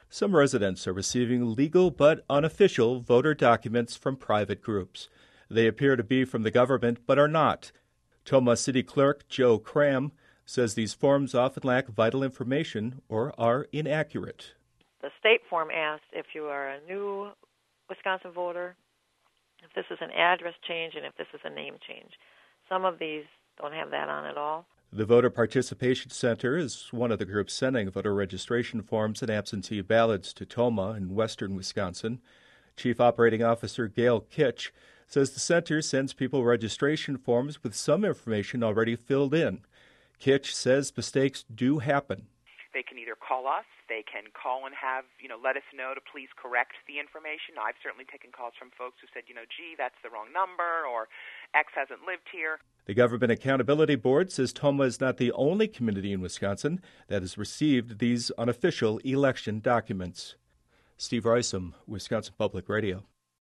Some residents are receiving legal but unofficial voter documents from private groups. They appear to be from the government but are not. Tomah City Clerk Joe Cram says these forms often lack vital information or are inaccurate. The state form asks if you are a new Wisconsin voter, if this is an address change, and if this is a name change. Some of these don't have that on at all. The Voter Participation Center is one of the groups sending voter registration forms and absentee ballots to Tomah in western Wisconsin. Chief Operating Officer Gail Kitch says the center sends people registration forms with some information already filled in. Kitch says mistakes do happen. They can either call us, they can call and have, let us know to please correct the information. I've certainly taken calls from folks who said, gee, that's the wrong number, or X hasn't lived here. The Government Accountability Board says Tomah is not the only community in Wisconsin that has received these unofficial election documents. Steve Risom, Wisconsin Public Radio.